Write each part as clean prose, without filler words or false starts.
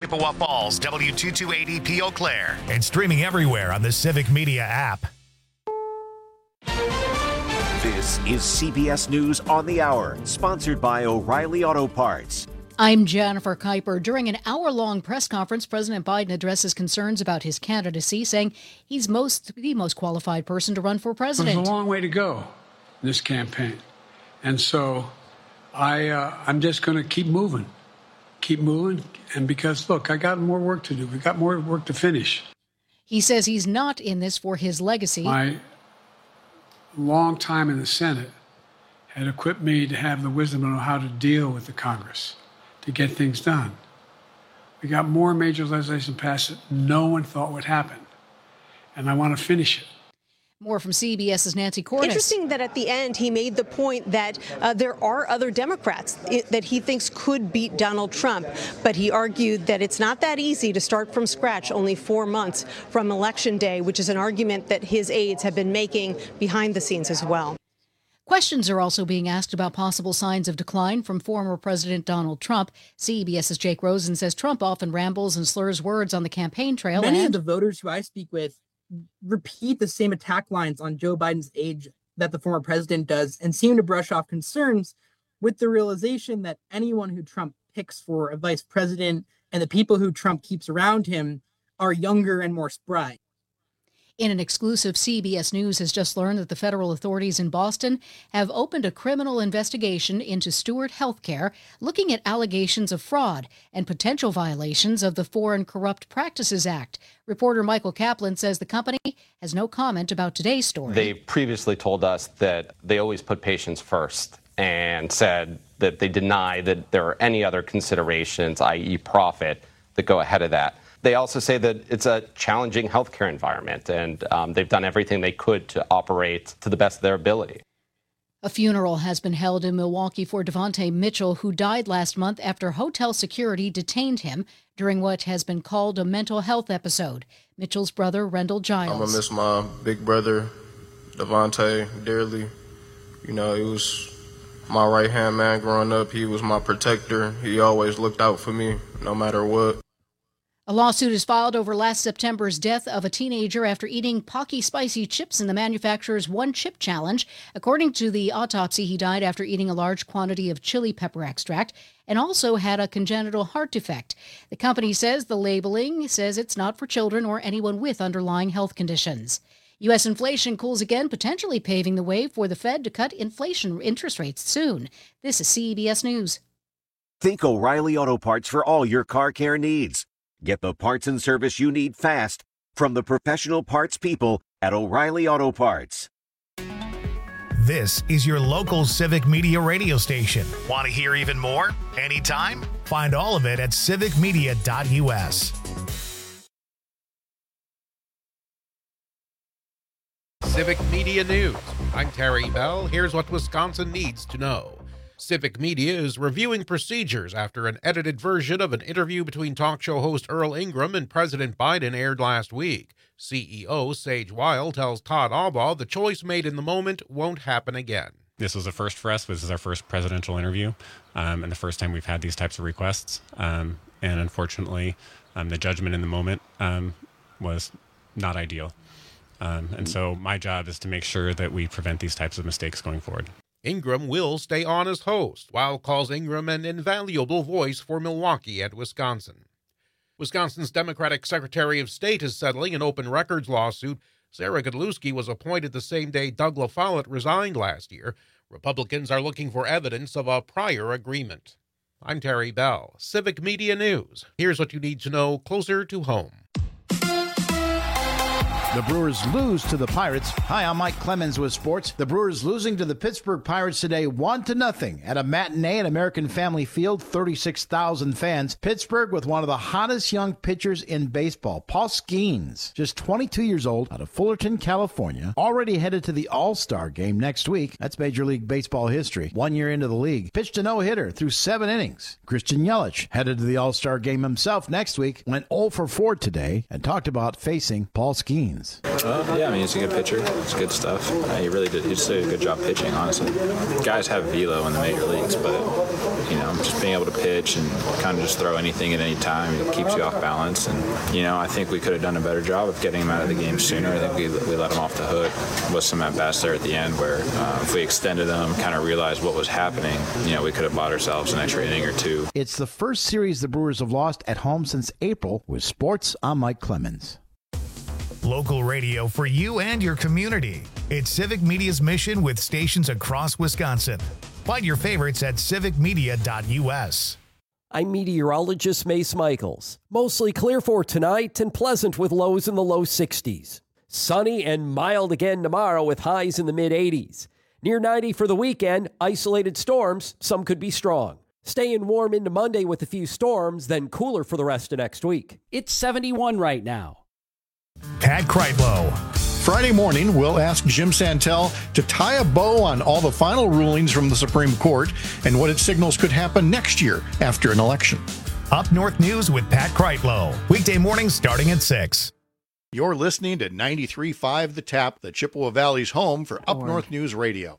Chippewa Falls, W228EP Eau Claire, and streaming everywhere on the Civic Media app. This is CBS News on the Hour, sponsored by O'Reilly Auto Parts. I'm Jennifer Kuiper. During an hour-long press conference, President Biden addresses concerns about his candidacy, saying he's the most qualified person to run for president. There's a long way to go in this campaign. And so I'm just going to keep moving. And because, look, I got more work to do. We got more work to finish. He says he's not in this for his legacy. My long time in the Senate had equipped me to have the wisdom to know how to deal with the Congress, to get things done. We got more major legislation passed that no one thought would happen. And I want to finish it. More from CBS's Nancy Cordes. Interesting that at the end he made the point that there are other Democrats that he thinks could beat Donald Trump, but he argued that it's not that easy to start from scratch only 4 months from Election Day, which is an argument that his aides have been making behind the scenes as well. Questions are also being asked about possible signs of decline from former President Donald Trump. CBS's Jake Rosen says Trump often rambles and slurs words on the campaign trail. Many of the voters who I speak with repeat the same attack lines on Joe Biden's age that the former president does and seem to brush off concerns with the realization that anyone who Trump picks for a vice president and the people who Trump keeps around him are younger and more spry. In an exclusive, CBS News has just learned that the federal authorities in Boston have opened a criminal investigation into Steward Health Care, looking at allegations of fraud and potential violations of the Foreign Corrupt Practices Act. Reporter Michael Kaplan says the company has no comment about today's story. They previously told us that they always put patients first and said that they deny that there are any other considerations, i.e. profit, that go ahead of that. They also say that it's a challenging healthcare environment, and they've done everything they could to operate to the best of their ability. A funeral has been held in Milwaukee for Devontae Mitchell, who died last month after hotel security detained him during what has been called a mental health episode. Mitchell's brother, Rendell Giles. I'm going to miss my big brother, Devontae, dearly. You know, he was my right-hand man growing up. He was my protector. He always looked out for me, no matter what. A lawsuit is filed over last September's death of a teenager after eating Pocky spicy chips in the manufacturer's One Chip Challenge. According to the autopsy, he died after eating a large quantity of chili pepper extract and also had a congenital heart defect. The company says the labeling says it's not for children or anyone with underlying health conditions. U.S. inflation cools again, potentially paving the way for the Fed to cut inflation interest rates soon. This is CBS News. Think O'Reilly Auto Parts for all your car care needs. Get the parts and service you need fast from the professional parts people at O'Reilly Auto Parts. This is your local Civic Media radio station. Want to hear even more? Anytime? Find all of it at civicmedia.us. Civic Media News. I'm Terry Bell. Here's what Wisconsin needs to know. Civic Media is reviewing procedures after an edited version of an interview between talk show host Earl Ingram and President Biden aired last week. CEO Sage Weil tells Todd Albaugh the choice made in the moment won't happen again. This was a first for us. This is our first presidential interview and the first time we've had these types of requests. And unfortunately, the judgment in the moment was not ideal. And so my job is to make sure that we prevent these types of mistakes going forward. Ingram will stay on as host. Weil calls Ingram an invaluable voice for Milwaukee and Wisconsin. Wisconsin's Democratic Secretary of State is settling an open records lawsuit. Sarah Godlewski was appointed the same day Doug LaFollette resigned last year. Republicans are looking for evidence of a prior agreement. I'm Terry Bell, Civic Media News. Here's what you need to know closer to home. The Brewers lose to the Pirates. Hi, I'm Mike Clemens with sports. The Brewers losing to the Pittsburgh Pirates today 1-0 at a matinee at American Family Field, 36,000 fans. Pittsburgh with one of the hottest young pitchers in baseball, Paul Skeens, just 22 years old, out of Fullerton, California, already headed to the All-Star game next week. That's Major League Baseball history. 1 year into the league, pitched a no-hitter through 7 innings. Christian Yelich headed to the All-Star game himself next week, went 0 for 4 today, and talked about facing Paul Skeens. Yeah, I mean, he's a good pitcher. It's good stuff. He really did. He just did a good job pitching, honestly. Guys have velo in the major leagues, but just being able to pitch and kind of just throw anything at any time. It keeps you off balance. And, I think we could have done a better job of getting him out of the game sooner. I think we let him off the hook with some at-bats there at the end where if we extended them, kind of realized what was happening, we could have bought ourselves an extra inning or two. It's the first series the Brewers have lost at home since April. With sports, I'm Mike Clemens. Local radio for you and your community. It's Civic Media's mission with stations across Wisconsin. Find your favorites at civicmedia.us. I'm meteorologist Mace Michaels. Mostly clear for tonight and pleasant with lows in the low 60s. Sunny and mild again tomorrow with highs in the mid-80s. Near 90 for the weekend, isolated storms, some could be strong. Staying warm into Monday with a few storms, then cooler for the rest of next week. It's 71 right now. Pat Kreitlow. Friday morning, we'll ask Jim Santel to tie a bow on all the final rulings from the Supreme Court and what it signals could happen next year after an election. Up North News with Pat Kreitlow. Weekday mornings starting at 6. You're listening to 93.5 The Tap, the Chippewa Valley's home for Up North News Radio.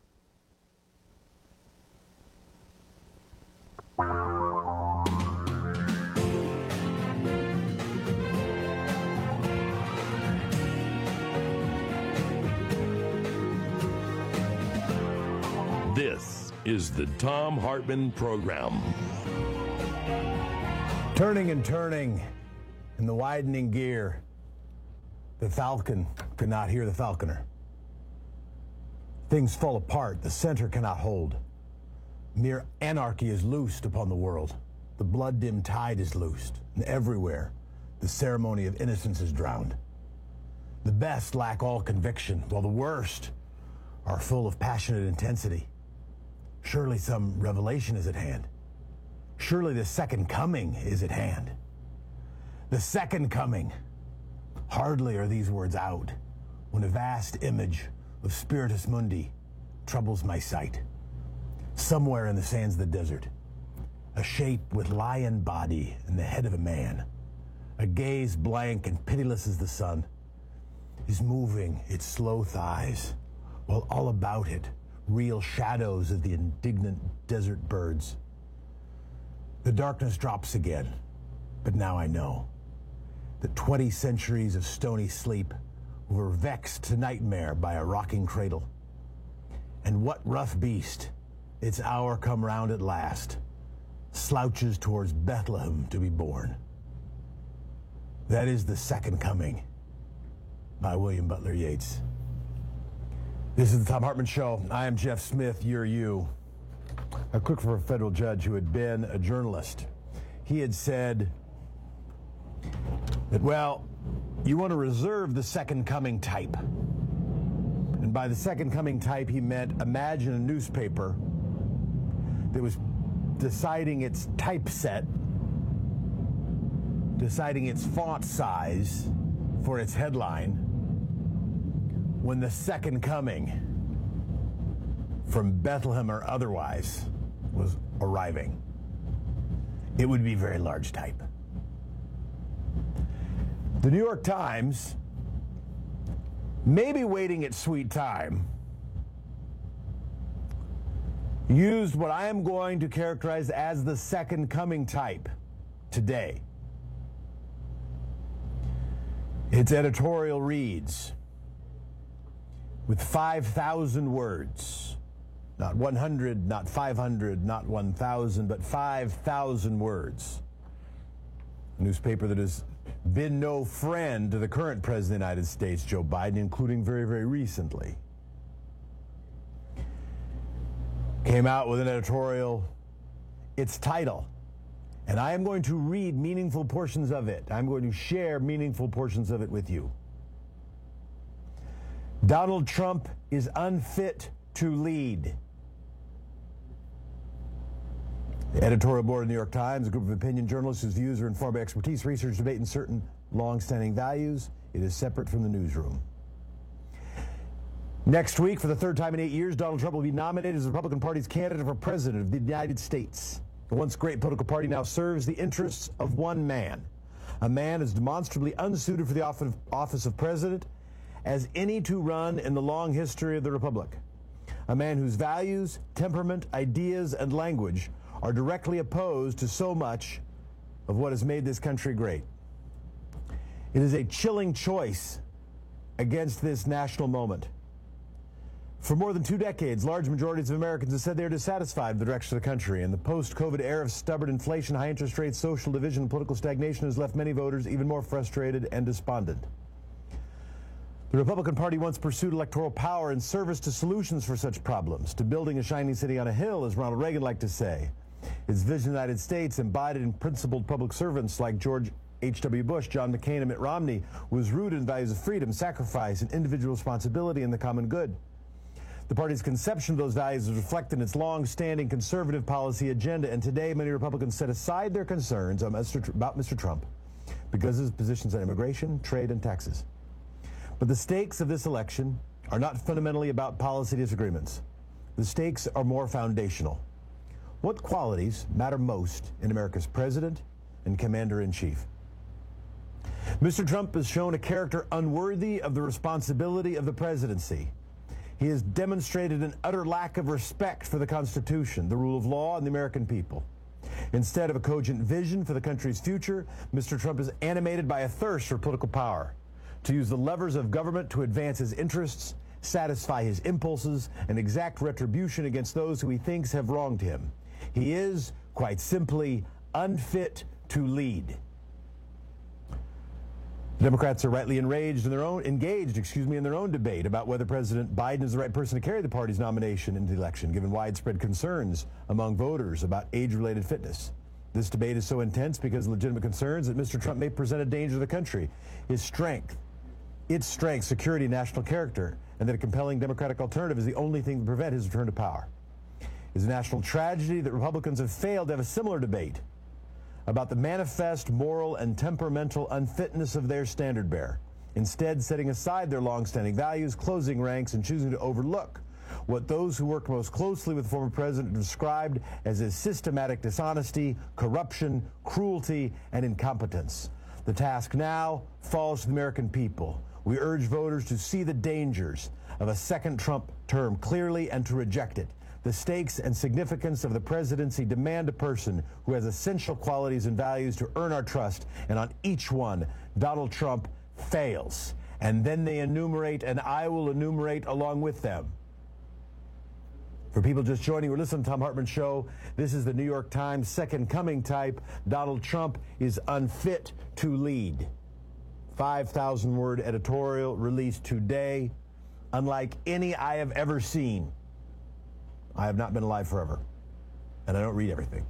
This is the Thom Hartmann Program. Turning and turning in the widening gear, the falcon could not hear the falconer. Things fall apart, the center cannot hold. Mere anarchy is loosed upon the world. The blood-dimmed tide is loosed, and everywhere the ceremony of innocence is drowned. The best lack all conviction, while the worst are full of passionate intensity. Surely some revelation is at hand. Surely the second coming is at hand. The second coming. Hardly are these words out when a vast image of Spiritus Mundi troubles my sight. Somewhere in the sands of the desert, a shape with lion body and the head of a man, a gaze blank and pitiless as the sun, is moving its slow thighs, while all about it real shadows of the indignant desert birds. The darkness drops again, but now I know that 20 centuries of stony sleep were vexed to nightmare by a rocking cradle. And what rough beast, its hour come round at last, slouches towards Bethlehem to be born? That is The Second Coming by William Butler Yeats. This is the Thom Hartmann Show. I am Jeff Smith, you're you. A cook for a federal judge who had been a journalist. He had said that, well, you want to reserve the second coming type. And by the second coming type, he meant imagine a newspaper that was deciding its typeset, deciding its font size for its headline, when the second coming, from Bethlehem or otherwise, was arriving. It would be very large type. The New York Times, maybe waiting its sweet time, used what I am going to characterize as the second coming type today. Its editorial reads, with 5,000 words, not 100, not 500, not 1,000, but 5,000 words. A newspaper that has been no friend to the current President of the United States, Joe Biden, including very, very recently. Came out with an editorial, its title, and I am going to read meaningful portions of it. I'm going to share meaningful portions of it with you. Donald Trump is unfit to lead. The editorial board of the New York Times, a group of opinion journalists whose views are informed by expertise, research, debate, and certain long-standing values. It is separate from the newsroom. Next week, for the third time in 8 years, Donald Trump will be nominated as the Republican Party's candidate for president of the United States. The once great political party now serves the interests of one man, a man as demonstrably unsuited for the office of president as any to run in the long history of the Republic. A man whose values, temperament, ideas, and language are directly opposed to so much of what has made this country great. It is a chilling choice against this national moment. For more than 2 decades, large majorities of Americans have said they are dissatisfied with the direction of the country, and the post-COVID era of stubborn inflation, high interest rates, social division, and political stagnation has left many voters even more frustrated and despondent. The Republican Party once pursued electoral power in service to solutions for such problems, to building a shining city on a hill, as Ronald Reagan liked to say. Its vision of the United States, embodied in principled public servants like George H.W. Bush, John McCain, and Mitt Romney, was rooted in values of freedom, sacrifice, and individual responsibility in the common good. The party's conception of those values is reflected in its long-standing conservative policy agenda, and today many Republicans set aside their concerns about Mr. Trump because of his positions on immigration, trade, and taxes. But the stakes of this election are not fundamentally about policy disagreements. The stakes are more foundational. What qualities matter most in America's president and commander-in-chief? Mr. Trump has shown a character unworthy of the responsibility of the presidency. He has demonstrated an utter lack of respect for the Constitution, the rule of law, and the American people. Instead of a cogent vision for the country's future, Mr. Trump is animated by a thirst for political power, to use the levers of government to advance his interests, satisfy his impulses, and exact retribution against those who he thinks have wronged him. He is, quite simply, unfit to lead. Democrats are rightly engaged in their own debate about whether President Biden is the right person to carry the party's nomination in the election, given widespread concerns among voters about age-related fitness. This debate is so intense because of legitimate concerns that Mr. Trump may present a danger to the country, its strength, security, and national character, and that a compelling Democratic alternative is the only thing to prevent his return to power. It is a national tragedy that Republicans have failed to have a similar debate about the manifest moral and temperamental unfitness of their standard bearer, instead setting aside their long-standing values, closing ranks, and choosing to overlook what those who worked most closely with the former president described as his systematic dishonesty, corruption, cruelty, and incompetence. The task now falls to the American people. We urge voters to see the dangers of a second Trump term clearly and to reject it. The stakes and significance of the presidency demand a person who has essential qualities and values to earn our trust, and on each one, Donald Trump fails. And then they enumerate, and I will enumerate along with them. For people just joining, we're listening to the Thom Hartmann Show. This is the New York Times second coming type. Donald Trump is unfit to lead. 5,000-word editorial released today, unlike any I have ever seen. I have not been alive forever, and I don't read everything.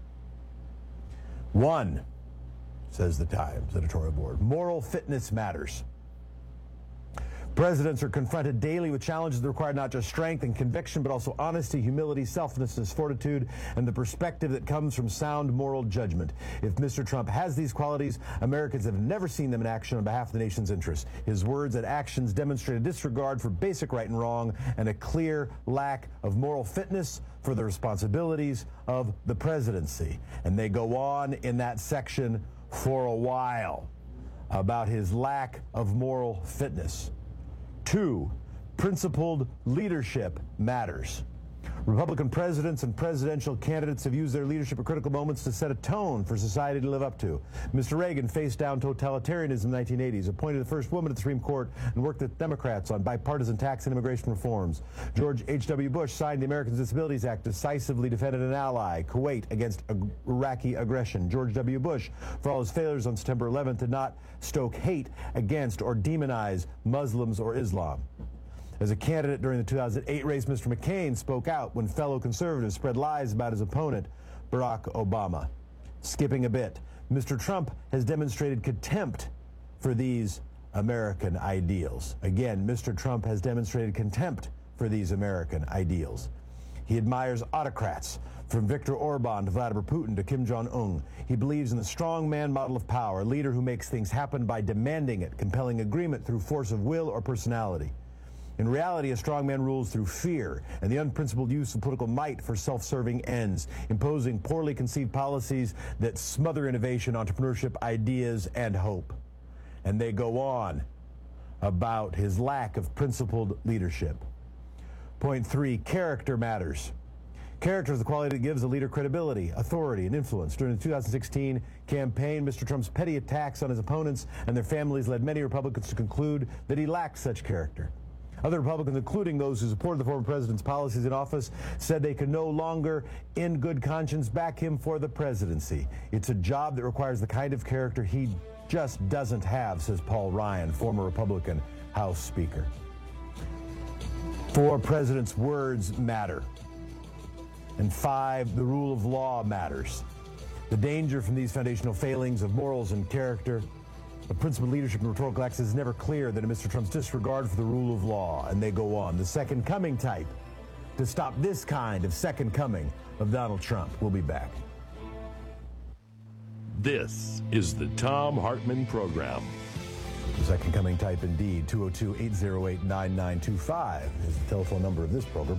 1, says the Times editorial board, moral fitness matters. Presidents are confronted daily with challenges that require not just strength and conviction, but also honesty, humility, selflessness, fortitude, and the perspective that comes from sound moral judgment. If Mr. Trump has these qualities, Americans have never seen them in action on behalf of the nation's interests. His words and actions demonstrate a disregard for basic right and wrong and a clear lack of moral fitness for the responsibilities of the presidency. And they go on in that section for a while about his lack of moral fitness. 2, principled leadership matters. Republican presidents and presidential candidates have used their leadership at critical moments to set a tone for society to live up to. Mr. Reagan faced down totalitarianism in the 1980s, appointed the first woman to the Supreme Court, and worked with Democrats on bipartisan tax and immigration reforms. George H.W. Bush signed the Americans with Disabilities Act, decisively defended an ally, Kuwait, against Iraqi aggression. George W. Bush, for all his failures on September 11th, did not stoke hate against or demonize Muslims or Islam. As a candidate during the 2008 race, Mr. McCain spoke out when fellow conservatives spread lies about his opponent, Barack Obama. Skipping a bit, Mr. Trump has demonstrated contempt for these American ideals. Again, Mr. Trump has demonstrated contempt for these American ideals. He admires autocrats, from Viktor Orban to Vladimir Putin to Kim Jong-un. He believes in the strongman model of power, a leader who makes things happen by demanding it, compelling agreement through force of will or personality. In reality, a strongman rules through fear and the unprincipled use of political might for self-serving ends, imposing poorly conceived policies that smother innovation, entrepreneurship, ideas, and hope. And they go on about his lack of principled leadership. Point 3, character matters. Character is the quality that gives a leader credibility, authority, and influence. During the 2016 campaign, Mr. Trump's petty attacks on his opponents and their families led many Republicans to conclude that he lacked such character. Other Republicans, including those who supported the former president's policies in office, said they could no longer, in good conscience, back him for the presidency. It's a job that requires the kind of character he just doesn't have, says Paul Ryan, former Republican House Speaker. 4, president's words matter. And 5, the rule of law matters. The danger from these foundational failings of morals and character, the principal leadership and rhetorical acts is never clear than in Mr. Trump's disregard for the rule of law. And they go on. The second coming type to stop this kind of second coming of Donald Trump. We'll be back. This is the Thom Hartmann Program. The second coming type indeed. 202-808-9925 is the telephone number of this program.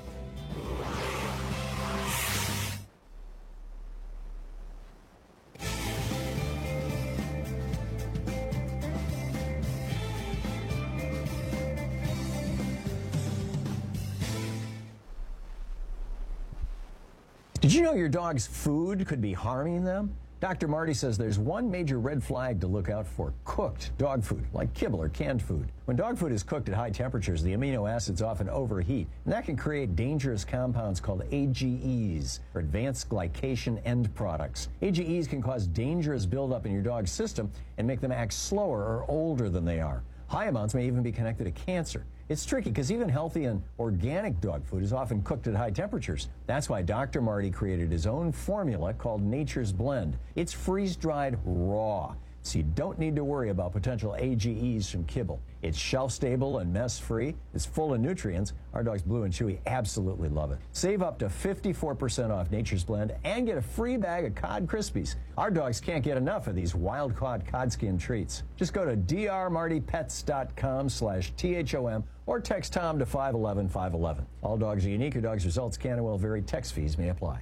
Did you know your dog's food could be harming them? Dr. Marty says there's one major red flag to look out for: cooked dog food, like kibble or canned food. When dog food is cooked at high temperatures, the amino acids often overheat, and that can create dangerous compounds called AGEs, or advanced glycation end products. AGEs can cause dangerous buildup in your dog's system and make them act slower or older than they are. High amounts may even be connected to cancer. It's tricky because even healthy and organic dog food is often cooked at high temperatures. That's why Dr. Marty created his own formula called Nature's Blend. It's freeze-dried raw, so you don't need to worry about potential AGEs from kibble. It's shelf-stable and mess-free. It's full of nutrients. Our dogs Blue and Chewy absolutely love it. Save up to 54% off Nature's Blend and get a free bag of Cod Krispies. Our dogs can't get enough of these wild-caught cod skin treats. Just go to drmartypets.com/THOM or text Tom to 511-511. All dogs are unique. Your dog's results can and will vary. Text fees may apply.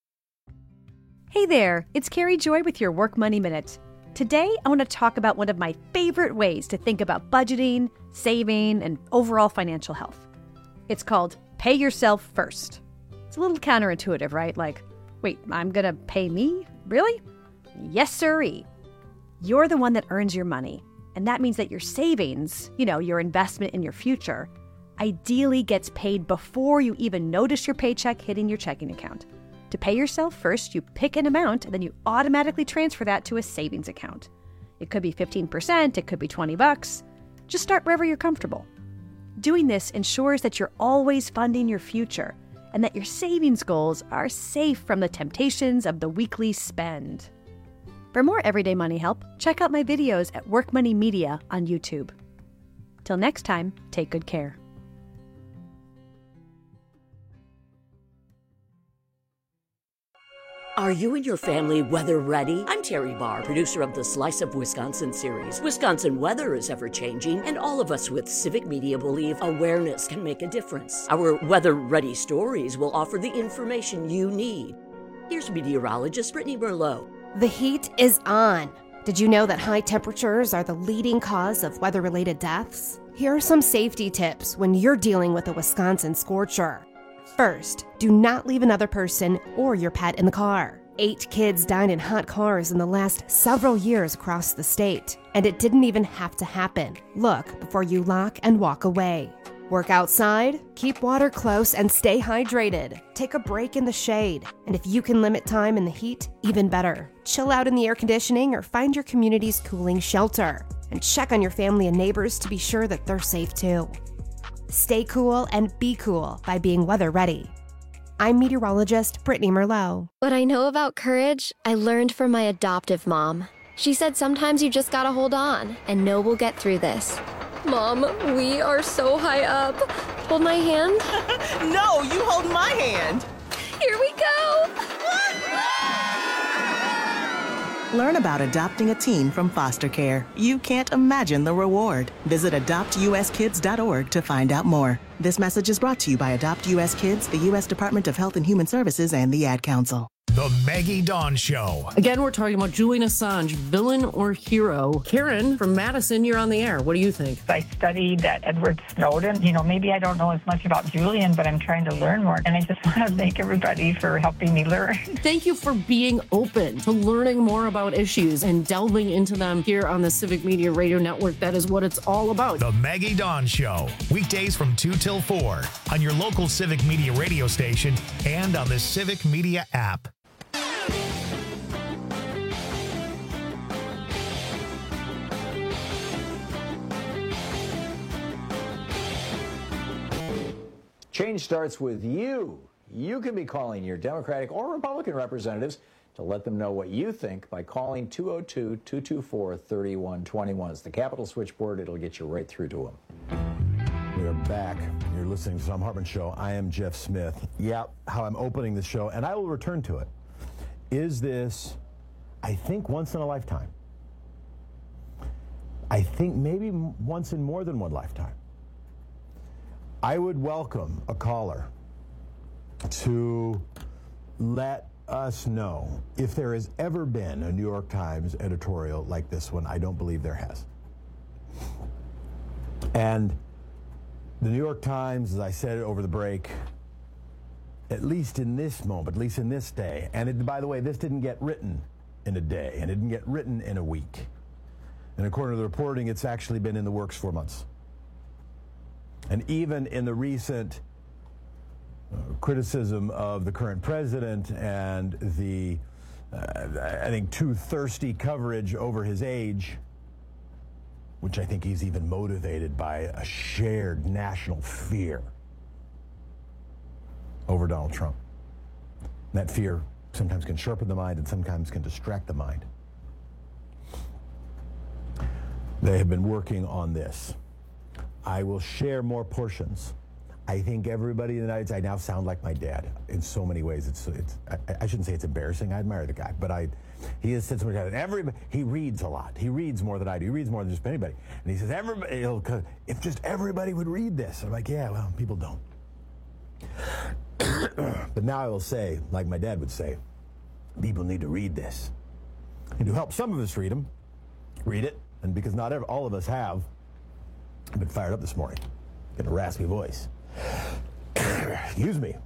Hey there, it's Carrie Joy with your Work Money Minute. Today, I want to talk about one of my favorite ways to think about budgeting, saving, and overall financial health. It's called Pay Yourself First. It's a little counterintuitive, right? Like, wait, I'm going to pay me? Really? Yes, sirree. You're the one that earns your money. And that means that your savings, your investment in your future, ideally gets paid before you even notice your paycheck hitting your checking account. To pay yourself first, you pick an amount and then you automatically transfer that to a savings account. It could be 15%, it could be $20. Just start wherever you're comfortable. Doing this ensures that you're always funding your future and that your savings goals are safe from the temptations of the weekly spend. For more everyday money help, check out my videos at Work Money Media on YouTube. Till next time, take good care. Are you and your family weather ready? I'm Terry Barr, producer of the Slice of Wisconsin series. Wisconsin weather is ever-changing, and all of us with Civic Media believe awareness can make a difference. Our weather-ready stories will offer the information you need. Here's meteorologist Brittany Merlot. The heat is on. Did you know that high temperatures are the leading cause of weather-related deaths? Here are some safety tips when you're dealing with a Wisconsin scorcher. First, do not leave another person or your pet in the car. 8 kids died in hot cars in the last several years across the state, and it didn't even have to happen. Look before you lock and walk away. Work outside, keep water close, and stay hydrated. Take a break in the shade, and if you can limit time in the heat, even better. Chill out in the air conditioning or find your community's cooling shelter. And check on your family and neighbors to be sure that they're safe too. Stay cool and be cool by being weather ready. I'm meteorologist Brittany Merlot. What I know about courage, I learned from my adoptive mom. She said sometimes you just gotta hold on and know we'll get through this. Mom, we are so high up. Hold my hand. No, you hold my hand. Here we go. Learn about adopting a teen from foster care. You can't imagine the reward. Visit adoptuskids.org to find out more. This message is brought to you by Adopt US Kids, the U.S. Department of Health and Human Services, and the Ad Council. The Maggie Dawn Show. Again, we're talking about Julian Assange, villain or hero. Karen from Madison, you're on the air. What do you think? I studied Edward Snowden. Maybe I don't know as much about Julian, but I'm trying to learn more. And I just want to thank everybody for helping me learn. Thank you for being open to learning more about issues and delving into them here on the Civic Media Radio Network. That is what it's all about. The Maggie Dawn Show. Weekdays from 2 till 4 on your local Civic Media radio station and on the Civic Media app. Change starts with you. You can be calling your Democratic or Republican representatives to let them know what you think by calling 202-224-3121. It's the Capitol switchboard. It'll get you right through to them. We are back. You're listening to the Thom Hartmann Show. I am Jeff Smith. Yeah, how I'm opening the show, and I will return to it. Is this, I think, once in a lifetime? I think maybe once in more than one lifetime. I would welcome a caller to let us know if there has ever been a New York Times editorial like this one. I don't believe there has. And the New York Times, as I said over the break, at least in this moment, at least in this day, and by the way, this didn't get written in a day, and it didn't get written in a week. And according to the reporting, it's actually been in the works for months. And even in the recent criticism of the current president and the, I think, too thirsty coverage over his age, which I think he's even motivated by a shared national fear over Donald Trump. And that fear sometimes can sharpen the mind and sometimes can distract the mind. They have been working on this. I will share more portions. I think everybody in the United States, I now sound like my dad in so many ways. I shouldn't say it's embarrassing. I admire the guy, but he has said so much. He reads a lot. He reads more than I do. He reads more than just anybody. And he says, if just everybody would read this. I'm like, yeah, well, people don't. But now I will say, like my dad would say, people need to read this. And to help some of us read it, and because not all of us have, I've been fired up this morning. Got a raspy voice. Excuse me.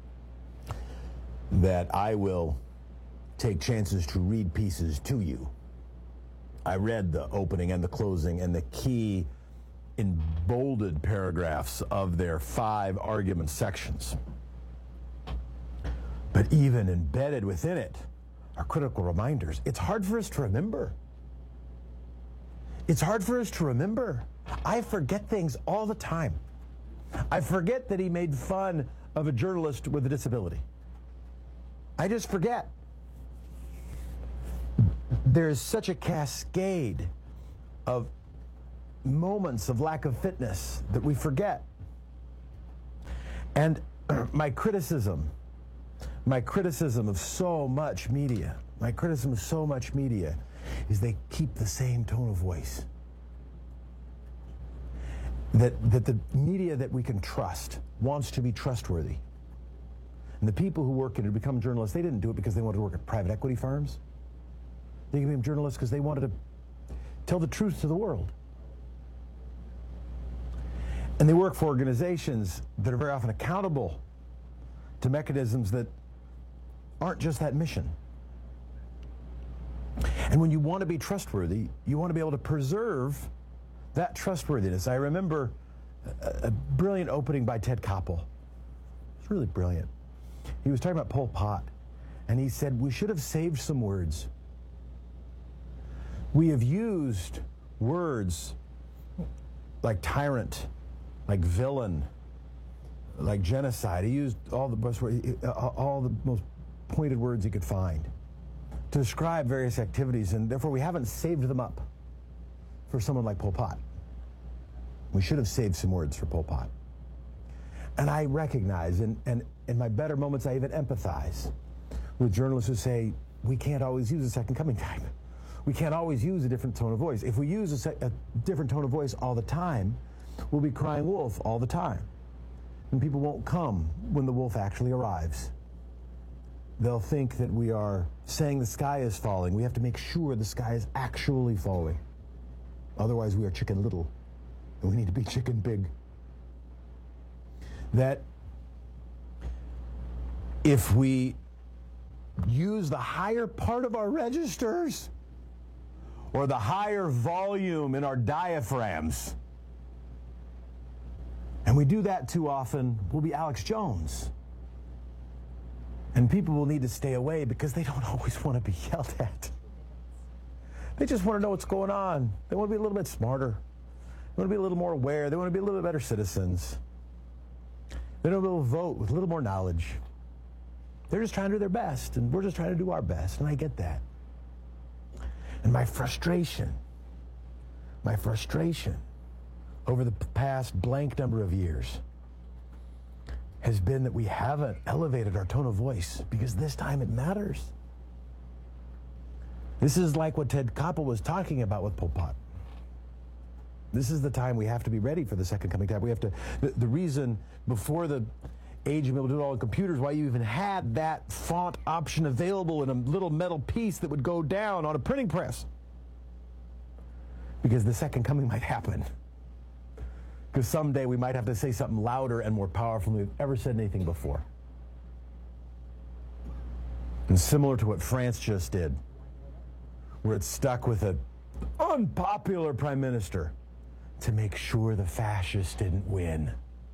That I will take chances to read pieces to you. I read the opening and the closing and the key in bolded paragraphs of their 5 argument sections. But even embedded within it are critical reminders. It's hard for us to remember. It's hard for us to remember. I forget things all the time. I forget that he made fun of a journalist with a disability. I just forget. There's such a cascade of moments of lack of fitness that we forget. And my criticism of so much media, is they keep the same tone of voice. That the media that we can trust wants to be trustworthy. And the people who work in it, become journalists, they didn't do it because they wanted to work at private equity firms. They became journalists because they wanted to tell the truth to the world. And they work for organizations that are very often accountable to mechanisms that aren't just that mission. And when you want to be trustworthy, you want to be able to preserve that trustworthiness. I remember a brilliant opening by Ted Koppel. It's really brilliant. He was talking about Pol Pot, and he said, we should have saved some words. We have used words like tyrant, like villain, like genocide. He used all the most pointed words he could find to describe various activities, and therefore we haven't saved them up for someone like Pol Pot. We should have saved some words for Pol Pot. And I recognize, and in my better moments, I even empathize with journalists who say, we can't always use a second coming type. We can't always use a different tone of voice. If we use a different tone of voice all the time, we'll be crying wolf all the time. And people won't come when the wolf actually arrives. they'll think that we are saying the sky is falling. We have to make sure the sky is actually falling. Otherwise, we are Chicken Little, and we need to be Chicken Big. That if we use the higher part of our registers or the higher volume in our diaphragms, and we do that too often, we'll be Alex Jones. And people will need to stay away because they don't always want to be yelled at. They just want to know what's going on. They want to be a little bit smarter. They want to be a little more aware. They want to be a little bit better citizens. They want to be able to vote with a little more knowledge. They're just trying to do their best, and we're just trying to do our best, and I get that. And my frustration over the past blank number of years has been that we haven't elevated our tone of voice, because this time it matters. This is like what Ted Koppel was talking about with Pol Pot. This is the time we have to be ready for the second coming time. We have to, the reason before the age of being able to do it all on computers, why you even had that font option available in a little metal piece that would go down on a printing press. Because the second coming might happen. Because someday we might have to say something louder and more powerful than we've ever said anything before. And similar to what France just did, where it stuck with an unpopular prime minister to make sure the fascists didn't win.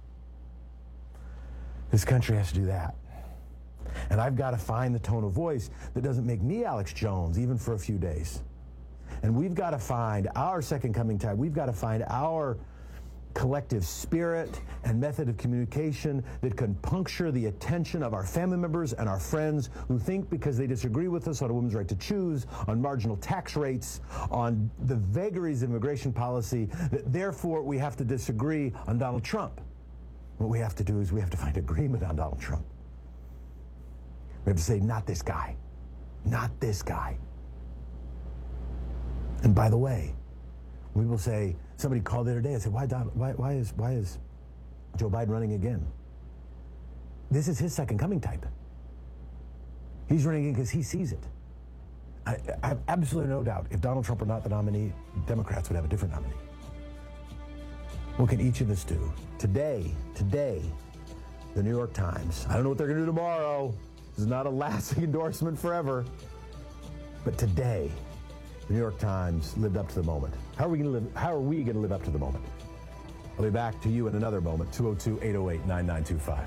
This country has to do that. And I've got to find the tone of voice that doesn't make me Alex Jones, even for a few days. And we've got to find our second coming time. We've got to find our collective spirit and method of communication that can puncture the attention of our family members and our friends who think because they disagree with us on a woman's right to choose, on marginal tax rates, on the vagaries of immigration policy, that therefore we have to disagree on Donald Trump. What we have to do is we have to find agreement on Donald Trump. We have to say, not this guy. Not this guy. And by the way, we will say, somebody called the other day and said, why is Joe Biden running again? This is his second coming type. He's running again because he sees it. I have absolutely no doubt if Donald Trump were not the nominee, Democrats would have a different nominee. What can each of us do? Today, the New York Times, I don't know what they're going to do tomorrow. This is not a lasting endorsement forever. But today, the New York Times lived up to the moment. How are we going to live up to the moment? I'll be back to you in another moment. 202-808-9925.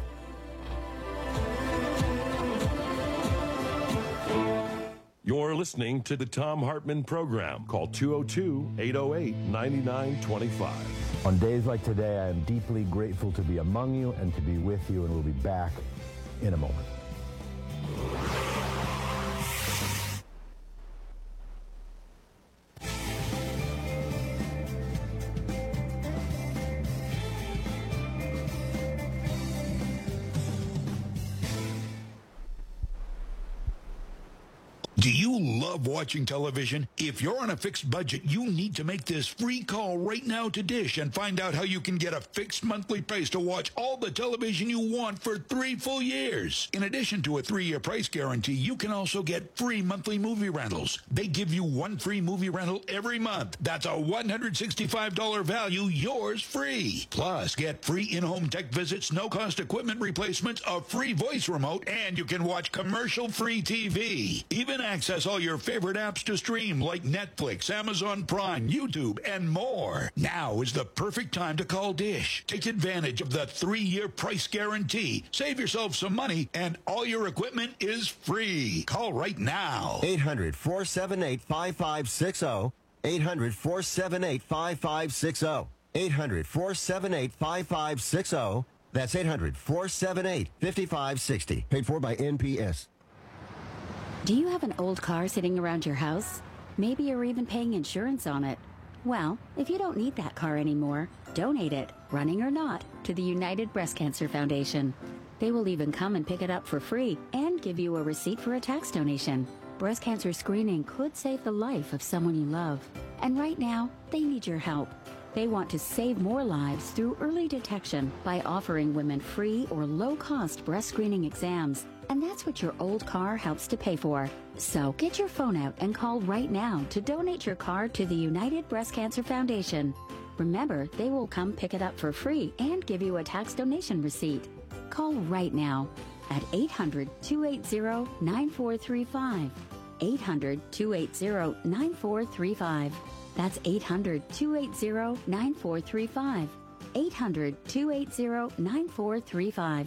You're listening to the Thom Hartmann Program. Call 202-808-9925. On days like today, I am deeply grateful to be among you and to be with you, and we'll be back in a moment. Do you love watching television? If you're on a fixed budget, you need to make this free call right now to Dish and find out how you can get a fixed monthly price to watch all the television you want for 3 full years. In addition to a 3-year price guarantee, you can also get free monthly movie rentals. They give you 1 free movie rental every month. That's a $165 value, yours free. Plus, get free in-home tech visits, no-cost equipment replacements, a free voice remote, and you can watch commercial-free TV. Even access all your favorite apps to stream like Netflix, Amazon Prime, YouTube, and more. Now is the perfect time to call Dish. Take advantage of the 3-year price guarantee. Save yourself some money, and all your equipment is free. Call right now. 800-478-5560. 800-478-5560. 800-478-5560. That's 800-478-5560. Paid for by NPS. Do you have an old car sitting around your house? Maybe you're even paying insurance on it. Well, if you don't need that car anymore, donate it, running or not, to the United Breast Cancer Foundation. They will even come and pick it up for free and give you a receipt for a tax donation. Breast cancer screening could save the life of someone you love. And right now, they need your help. They want to save more lives through early detection by offering women free or low-cost breast screening exams. And that's what your old car helps to pay for. So get your phone out and call right now to donate your car to the United Breast Cancer Foundation. Remember, they will come pick it up for free and give you a tax donation receipt. Call right now at 800-280-9435. 800-280-9435. That's 800-280-9435. 800-280-9435.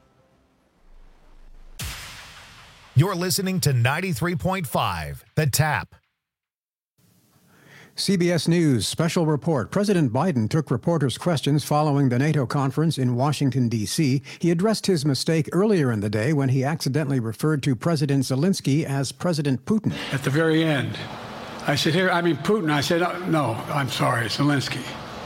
You're listening to 93.5, The Tap. CBS News special report. President Biden took reporters' questions following the NATO conference in Washington, D.C. He addressed his mistake earlier in the day when he accidentally referred to President Zelensky as President Putin. At the very end, I said, Putin. I said, no, I'm sorry, Zelensky.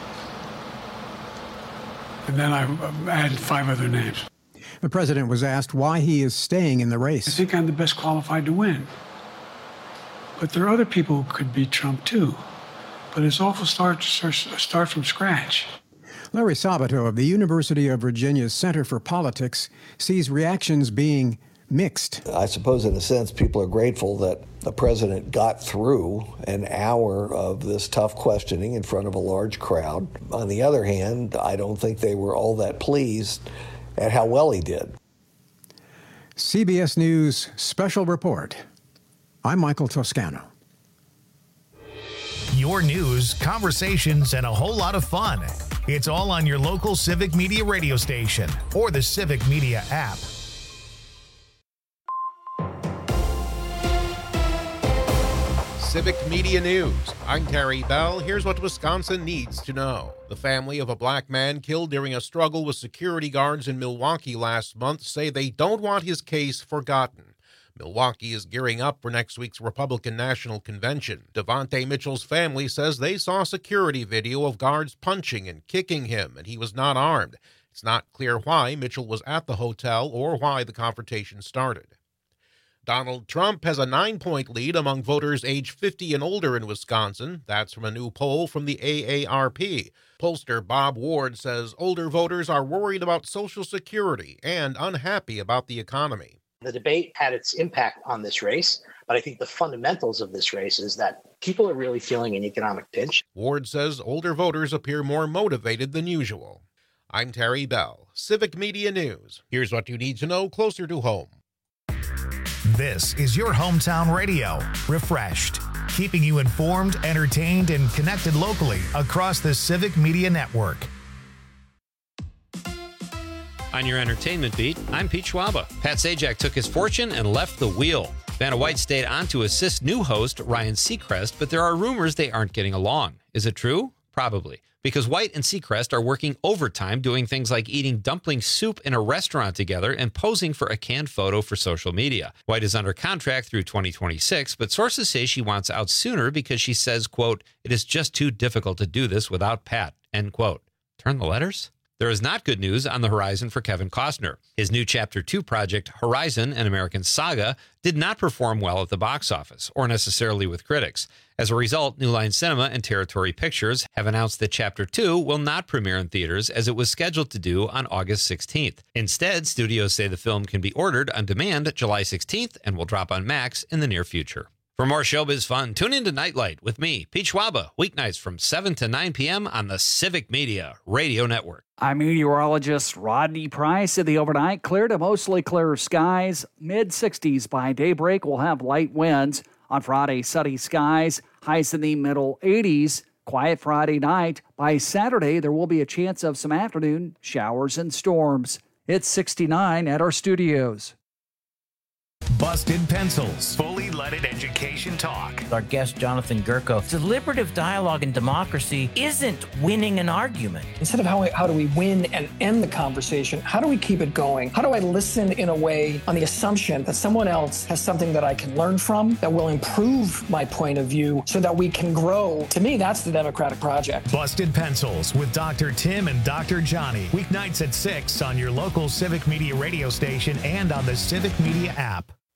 And then I added 5 other names. The president was asked why he is staying in the race. I think I'm the best qualified to win. But there are other people who could beat Trump, too. But it's awful start from scratch. Larry Sabato of the University of Virginia's Center for Politics sees reactions being mixed. I suppose in a sense people are grateful that the president got through an hour of this tough questioning in front of a large crowd. On the other hand, I don't think they were all that pleased at how well he did. CBS News special report. I'm Michael Toscano. Your news, conversations, and a whole lot of fun. It's all on your local Civic Media radio station or the Civic Media app. Civic Media News. I'm Terry Bell. Here's what Wisconsin needs to know. The family of a black man killed during a struggle with security guards in Milwaukee last month say they don't want his case forgotten. Milwaukee is gearing up for next week's Republican National Convention. Devontae Mitchell's family says they saw security video of guards punching and kicking him, and he was not armed. It's not clear why Mitchell was at the hotel or why the confrontation started. Donald Trump has a 9-point lead among voters age 50 and older in Wisconsin. That's from a new poll from the AARP. Pollster Bob Ward says older voters are worried about Social Security and unhappy about the economy. The debate had its impact on this race, but I think the fundamentals of this race is that people are really feeling an economic pinch. Ward says older voters appear more motivated than usual. I'm Terry Bell, Civic Media News. Here's what you need to know closer to home. This is your hometown radio, refreshed, keeping you informed, entertained, and connected locally across the Civic Media Network. On your entertainment beat, I'm Pete Schwaba. Pat Sajak took his fortune and left the wheel. Vanna White stayed on to assist new host Ryan Seacrest, but there are rumors they aren't getting along. Is it true? Probably. Because White and Seacrest are working overtime doing things like eating dumpling soup in a restaurant together and posing for a canned photo for social media. White is under contract through 2026, but sources say she wants out sooner because she says, quote, "It is just too difficult to do this without Pat," end quote. Turn the letters? There is not good news on the horizon for Kevin Costner. His new Chapter 2 project, Horizon, an American Saga, did not perform well at the box office, or necessarily with critics. As a result, New Line Cinema and Territory Pictures have announced that Chapter 2 will not premiere in theaters as it was scheduled to do on August 16th. Instead, studios say the film can be ordered on demand July 16th and will drop on Max in the near future. For more showbiz fun, tune into Nightlight with me, Pete Schwaba, weeknights from 7 to 9 p.m. on the Civic Media Radio Network. I'm meteorologist Rodney Price. In the overnight, clear to mostly clear skies. Mid-60s by daybreak. We'll have light winds. On Friday, sunny skies. Highs in the middle 80s. Quiet Friday night. By Saturday, there will be a chance of some afternoon showers and storms. It's 69 at our studios. Busted Pencils, fully leaded education talk. Our guest, Jonathan Gurko, deliberative dialogue in democracy isn't winning an argument. Instead of how do we win and end the conversation, how do we keep it going? How do I listen in a way on the assumption that someone else has something that I can learn from, that will improve my point of view so that we can grow? To me, that's the democratic project. Busted Pencils with Dr. Tim and Dr. Johnny. Weeknights at 6 on your local Civic Media radio station and on the Civic Media app.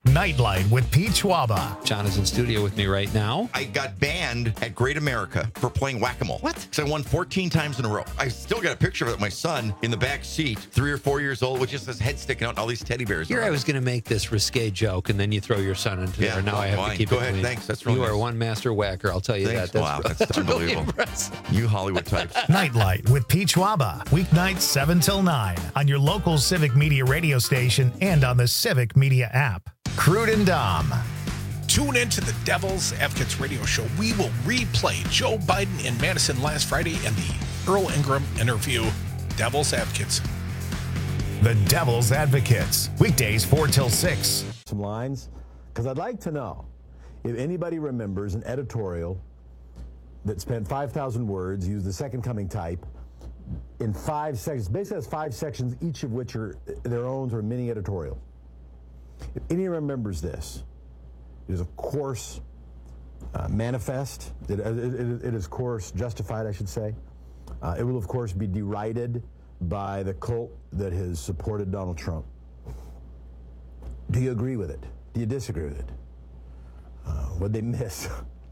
Nightlight with Pete Schwaba. John is in studio with me right now. I got banned at Great America for playing whack-a-mole. What? Because I won 14 times in a row. I still got a picture of it, my son in the back seat, 3 or 4 years old, with just his head sticking out and all these teddy bears. Here I was going to make this risque joke, and then you throw your son into there. Now I have to keep Go it ahead. clean. Thanks. That's really You nice. are one master whacker, I'll tell you Thanks. that. That's really unbelievable. impressive. You Hollywood types. Nightlight with Pete Schwaba. Weeknights 7 till 9 on your local Civic Media radio station and on the Civic Media app. Crude and Dom. Tune in to the Devil's Advocates radio show. We will replay Joe Biden in Madison last Friday and the Earl Ingram interview. Devil's Advocates. The Devil's Advocates. Weekdays 4 till 6. Some lines, because I'd like to know if anybody remembers an editorial that spent 5,000 words, used the Second Coming type, in 5 sections. Basically has 5 sections, each of which are their own sort of mini editorial. If any remembers this, it is, of course, manifest. It is, of course, justified, I should say. It will, of course, be derided by the cult that has supported Donald Trump. Do you agree with it? Do you disagree with it? What'd they miss?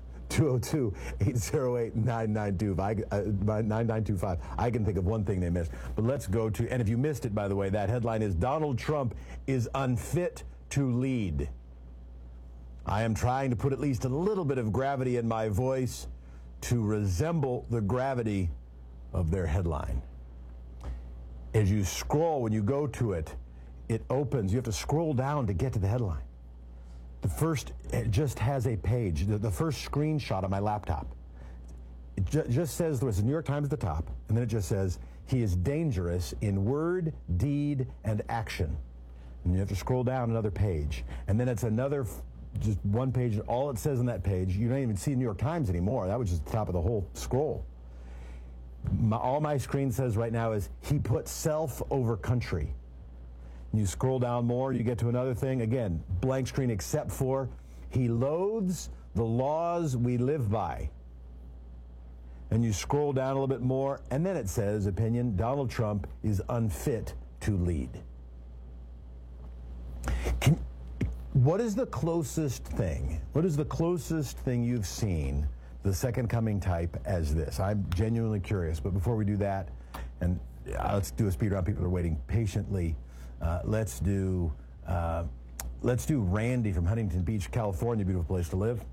202-808-9925. I can think of one thing they missed. But let's go to, and if you missed it, by the way, that headline is Donald Trump is unfit to lead. I am trying to put at least a little bit of gravity in my voice to resemble the gravity of their headline. As you scroll, when you go to it, it opens. You have to scroll down to get to the headline. The first, it just has a page. The first screenshot on my laptop. It just says, there's the New York Times at the top, and then it just says, he is dangerous in word, deed, and action. And you have to scroll down another page. And then it's another, just one page, and all it says on that page, you don't even see New York Times anymore. That was just the top of the whole scroll. All my screen says right now is, he put self over country. You scroll down more, you get to another thing. Again, blank screen except for, he loathes the laws we live by. And you scroll down a little bit more, and then it says, opinion, Donald Trump is unfit to lead. What is the closest thing? What is the closest thing you've seen the Second Coming type as this? I'm genuinely curious, but before we do that, and let's do a speed round. People are waiting patiently. Let's do Randy from Huntington Beach, California. Beautiful place to live.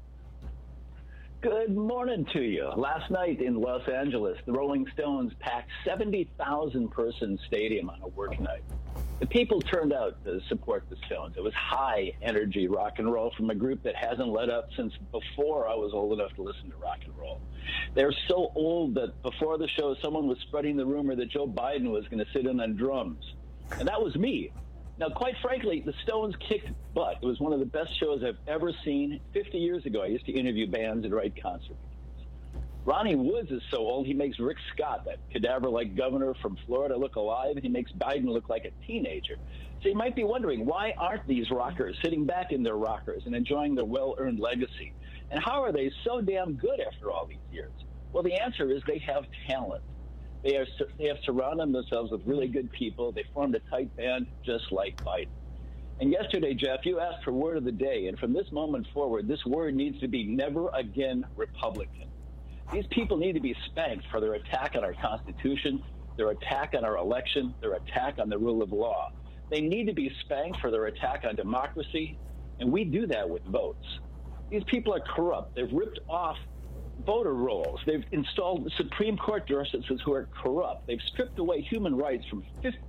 Good morning to you. Last night in Los Angeles, the Rolling Stones packed 70,000-person stadium on a work night. The people turned out to support the Stones. It was high-energy rock and roll from a group that hasn't let up since before I was old enough to listen to rock and roll. They're so old that before the show, someone was spreading the rumor that Joe Biden was going to sit in on drums. And that was me. Now, quite frankly, the Stones kicked butt. It was one of the best shows I've ever seen. 50 years ago, I used to interview bands and write concert videos. Ronnie Woods is so old, he makes Rick Scott, that cadaver-like governor from Florida, look alive, and he makes Biden look like a teenager. So you might be wondering, why aren't these rockers sitting back in their rockers and enjoying their well-earned legacy? And how are they so damn good after all these years? Well, the answer is they have talent. They have surrounded themselves with really good people. They formed a tight band just like Biden. And yesterday, Jeff, you asked for word of the day, and from this moment forward, this word needs to be never again Republican. These people need to be spanked for their attack on our Constitution, their attack on our election, their attack on the rule of law. They need to be spanked for their attack on democracy, and we do that with votes. These people are corrupt. They've ripped off voter rolls. They've installed Supreme Court justices who are corrupt. They've stripped away human rights from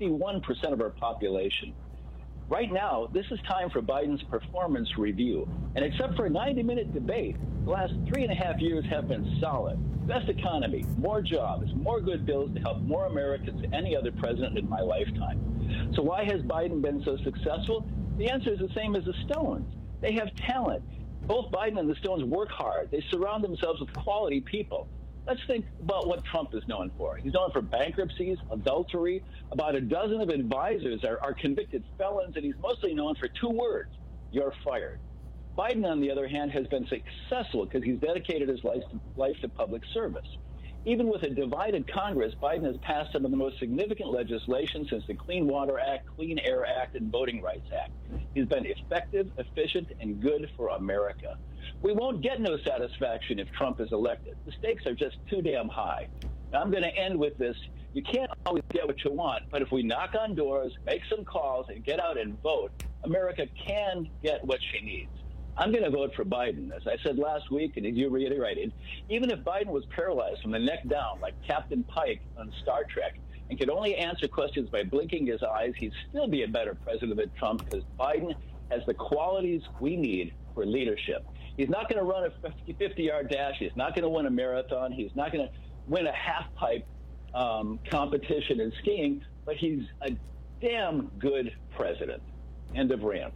51% of our population. Right now, this is time for Biden's performance review. And except for a 90-minute debate, the last 3.5 years have been solid. Best economy, more jobs, more good bills to help more Americans than any other president in my lifetime. So why has Biden been so successful? The answer is the same as the Stones. They have talent. Both Biden and the Stones work hard. They surround themselves with quality people. Let's think about what Trump is known for. He's known for bankruptcies, adultery. About a dozen of advisors are convicted felons, and he's mostly known for 2 words: you're fired. Biden, on the other hand, has been successful because he's dedicated his life to public service. Even with a divided Congress, Biden has passed some of the most significant legislation since the Clean Water Act, Clean Air Act, and Voting Rights Act. He's been effective, efficient, and good for America. We won't get no satisfaction if Trump is elected. The stakes are just too damn high. Now, I'm going to end with this. You can't always get what you want, but if we knock on doors, make some calls, and get out and vote, America can get what she needs. I'm going to vote for Biden. As I said last week, and as you reiterated, even if Biden was paralyzed from the neck down like Captain Pike on Star Trek and could only answer questions by blinking his eyes, he'd still be a better president than Trump because Biden has the qualities we need for leadership. He's not going to run a 50-yard dash. He's not going to win a marathon. He's not going to win a half-pipe competition in skiing, but he's a damn good president. End of rant.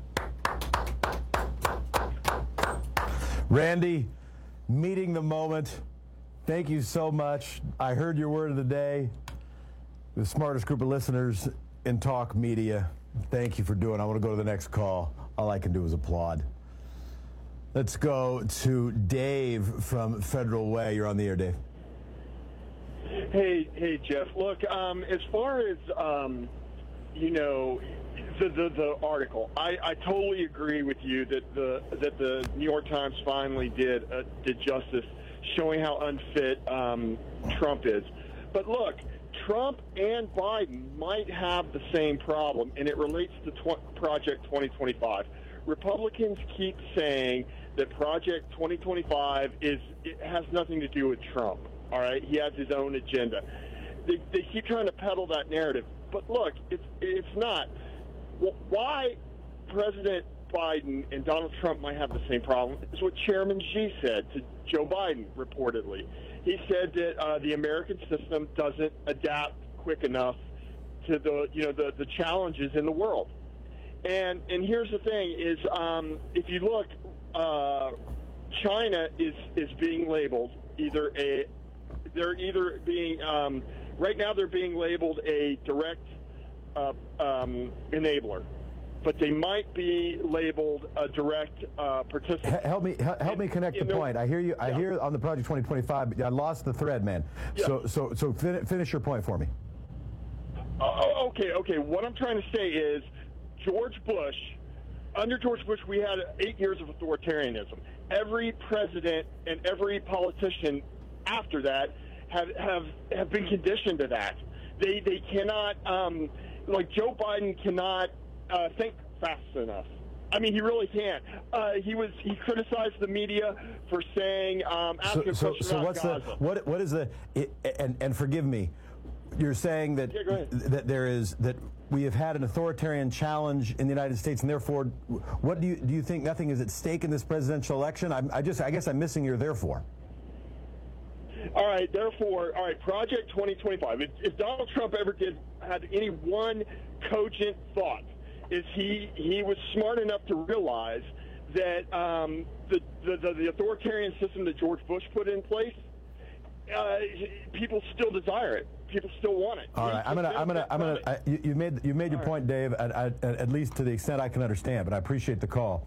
Randy, meeting the moment. Thank you so much. I heard your word of the day. The smartest group of listeners in talk media. Thank you for doing it. I want to go to the next call. All I can do is applaud. Let's go to Dave from Federal Way. You're on the air, Dave. Hey, Jeff. Look, as far as the article, I totally agree with you that the New York Times finally did justice, showing how unfit Trump is. But look, Trump and Biden might have the same problem, and it relates to Project 2025. Republicans keep saying that Project 2025 has nothing to do with Trump. All right, he has his own agenda. They keep trying to peddle that narrative, but look, it's not. Why President Biden and Donald Trump might have the same problem is what Chairman Xi said to Joe Biden reportedly. He said that the American system doesn't adapt quick enough to the challenges in the world. And here's the thing: is if you look, China is being labeled right now they're being labeled a direct enabler, but they might be labeled a direct participant. Help me connect the point. I hear you. I hear on the Project 2025. I lost the thread, man. Yeah. So finish your point for me. Okay. What I'm trying to say is, under George Bush, we had 8 years of authoritarianism. Every president and every politician after that have been conditioned to that. They cannot, like Joe Biden cannot think fast enough. I mean, he really can't. He criticized the media for saying asking questions about Gaza. What is the and forgive me, you're saying that that we have had an authoritarian challenge in the United States, and therefore, what do you think? Nothing is at stake in this presidential election? I guess I'm missing your therefore. All right, Project 2025. If Donald Trump ever had any one cogent thought, is he was smart enough to realize that the authoritarian system that George Bush put in place, people still desire it. People still want it. All right, you've made your point, Dave. At least to the extent I can understand, but I appreciate the call.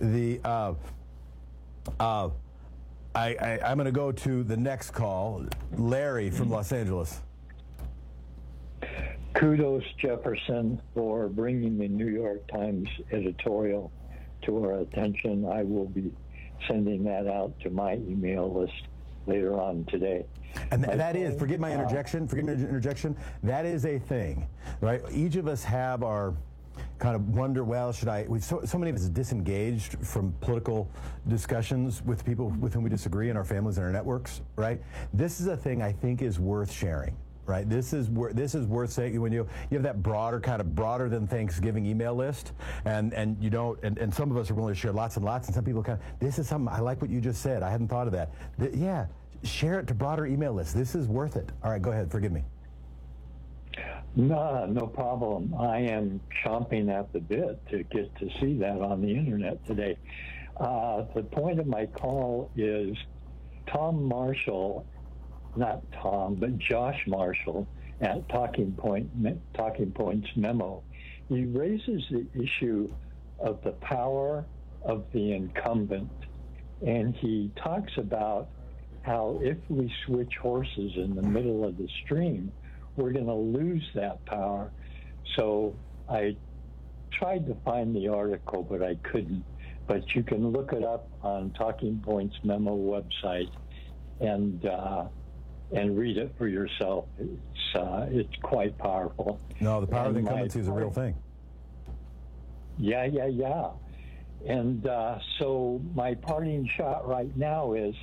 I'm going to go to the next call. Larry from Los Angeles. Kudos, Jefferson, for bringing the New York Times editorial to our attention. I will be sending that out to my email list later on today. And that is, forgive my interjection, that is a thing, right? Each of us have our kind of wonder, well, should I, so many of us are disengaged from political discussions with people with whom we disagree in our families and our networks, right? This is a thing I think is worth sharing. Right. This is worth saying when you have that broader than Thanksgiving email list, and you don't, and some of us are willing to share lots and lots, and some people this is something I like what you just said. I hadn't thought of that. Yeah, share it to broader email lists. This is worth it. All right, go ahead. Forgive me. No problem. I am chomping at the bit to get to see that on the internet today. The point of my call is Tom Marshall. Not Tom, but Josh Marshall at Talking Points Memo. He raises the issue of the power of the incumbent, and he talks about how if we switch horses in the middle of the stream, we're going to lose that power. So I tried to find the article, but I couldn't. But you can look it up on Talking Points Memo website and read it for yourself. It's quite powerful. No, the power of incumbency is a real thing. Yeah. And so my parting shot right now is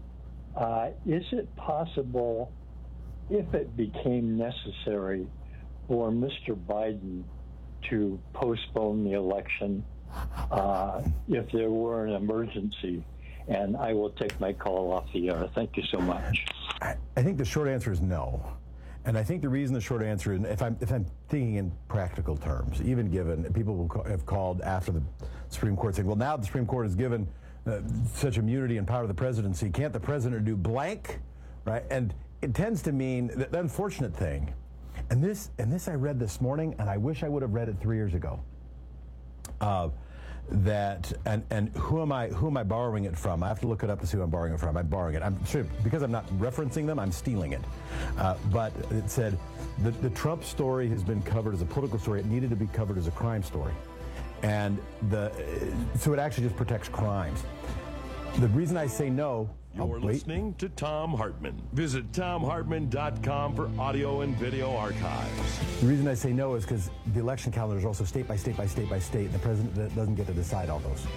it possible, if it became necessary, for Mr. Biden to postpone the election if there were an emergency? And I will take my call off the air. Thank you so much. I think the short answer is no. And I think the reason the short answer is, if I'm thinking in practical terms, even given people will have called after the Supreme Court saying, well, now the Supreme Court has given such immunity and power to the presidency, can't the president do blank, right? And it tends to mean the unfortunate thing, and this I read this morning, and I wish I would have read it 3 years ago. That and who am I borrowing it from? I have to look it up to see who I'm borrowing it from. I'm borrowing it. I'm sure because I'm not referencing them, I'm stealing it. But it said the Trump story has been covered as a political story. It needed to be covered as a crime story, and so it actually just protects crimes. The reason I say no. You're listening to Thom Hartmann. Visit ThomHartmann.com for audio and video archives. The reason I say no is because the election calendar is also state by state by state by state, and the president doesn't get to decide all those.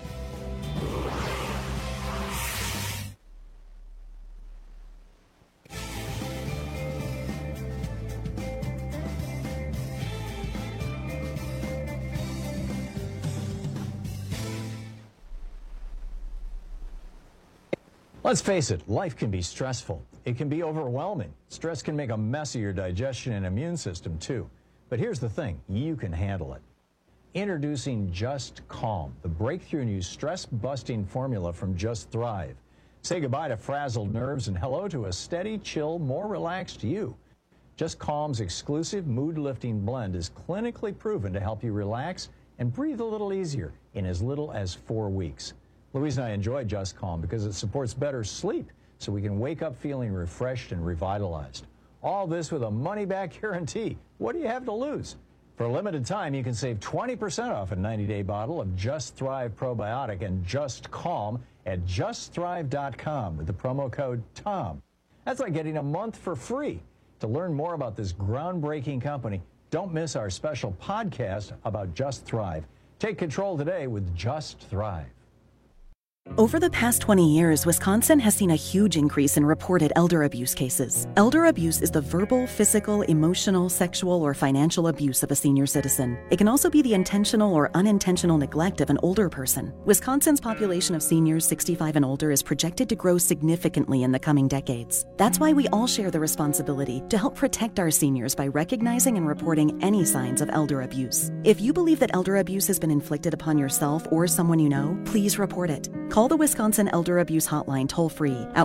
Let's face it, life can be stressful. It can be overwhelming. Stress can make a mess of your digestion and immune system, too. But here's the thing, you can handle it. Introducing Just Calm, the breakthrough new stress-busting formula from Just Thrive. Say goodbye to frazzled nerves and hello to a steady, chill, more relaxed you. Just Calm's exclusive mood-lifting blend is clinically proven to help you relax and breathe a little easier in as little as 4 weeks. Louise and I enjoy Just Calm because it supports better sleep, so we can wake up feeling refreshed and revitalized. All this with a money-back guarantee. What do you have to lose? For a limited time, you can save 20% off a 90-day bottle of Just Thrive Probiotic and Just Calm at justthrive.com with the promo code TOM. That's like getting a month for free. To learn more about this groundbreaking company, don't miss our special podcast about Just Thrive. Take control today with Just Thrive. Over the past 20 years, Wisconsin has seen a huge increase in reported elder abuse cases. Elder abuse is the verbal, physical, emotional, sexual, or financial abuse of a senior citizen. It can also be the intentional or unintentional neglect of an older person. Wisconsin's population of seniors 65 and older is projected to grow significantly in the coming decades. That's why we all share the responsibility to help protect our seniors by recognizing and reporting any signs of elder abuse. If you believe that elder abuse has been inflicted upon yourself or someone you know, please report it. Call the Wisconsin Elder Abuse Hotline toll-free at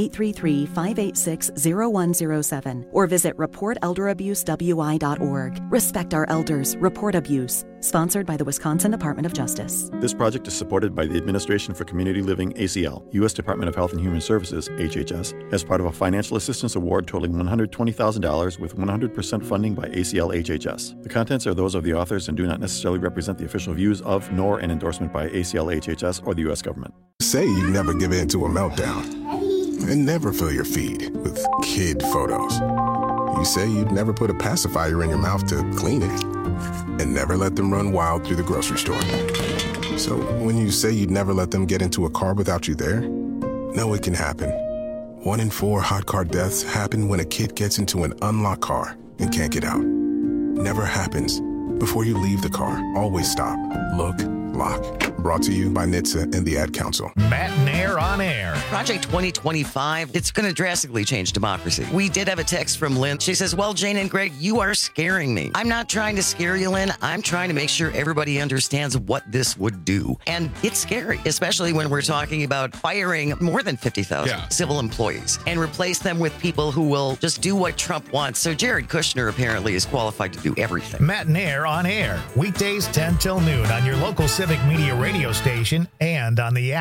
1-833-586-0107 or visit reportelderabusewI.org. Respect our elders. Report abuse. Sponsored by the Wisconsin Department of Justice. This project is supported by the Administration for Community Living, ACL, U.S. Department of Health and Human Services, HHS, as part of a financial assistance award totaling $120,000 with 100% funding by ACL HHS. The contents are those of the authors and do not necessarily represent the official views of, nor an endorsement by ACL HHS or the U.S. government. Say you never give in to a meltdown and never fill your feed with kid photos. You say you'd never put a pacifier in your mouth to clean it and never let them run wild through the grocery store. So when you say you'd never let them get into a car without you there, no, it can happen. 1 in 4 hot car deaths happen when a kid gets into an unlocked car and can't get out. Never happens. Before you leave the car, always stop, look, lock. Brought to you by NHTSA and the Ad Council. Matt Nair on air. Project 2025, it's going to drastically change democracy. We did have a text from Lynn. She says, well, Jane and Greg, you are scaring me. I'm not trying to scare you, Lynn. I'm trying to make sure everybody understands what this would do. And it's scary, especially when we're talking about firing more than 50,000 civil employees and replace them with people who will just do what Trump wants. So Jared Kushner apparently is qualified to do everything. Matt Nair on air. Weekdays 10 till noon on your local Civic Media radio station and on the app.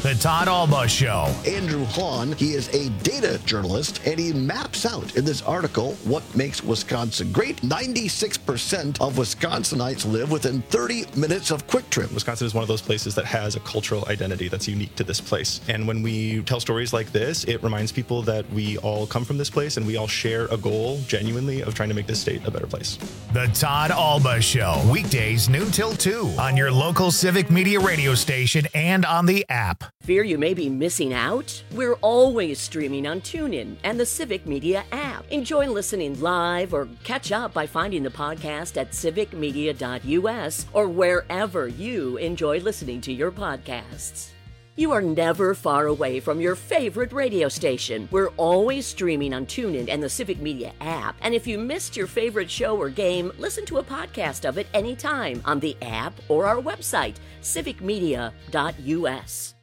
The Todd Alba Show. Andrew Hahn, he is a data journalist, and he maps out in this article what makes Wisconsin great. 96% of Wisconsinites live within 30 minutes of Quick Trip. Wisconsin is one of those places that has a cultural identity that's unique to this place. And when we tell stories like this, it reminds people that we all come from this place and we all share a goal, genuinely, of trying to make this state a better place. The Todd Alba Show. Weekdays noon till 2 on your local Civic Media radio station and on the app. Fear you may be missing out? We're always streaming on TuneIn and the Civic Media app. Enjoy listening live or catch up by finding the podcast at civicmedia.us or wherever you enjoy listening to your podcasts. You are never far away from your favorite radio station. We're always streaming on TuneIn and the Civic Media app. And if you missed your favorite show or game, listen to a podcast of it anytime on the app or our website, civicmedia.us.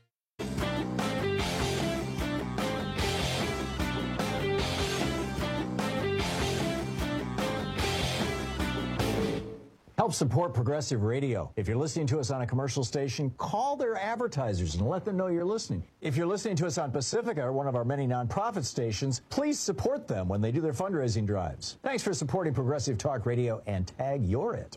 Help support Progressive Radio. If you're listening to us on a commercial station, call their advertisers and let them know you're listening. If you're listening to us on Pacifica, one of our many nonprofit stations, please support them when they do their fundraising drives. Thanks for supporting Progressive Talk Radio and tag you're it.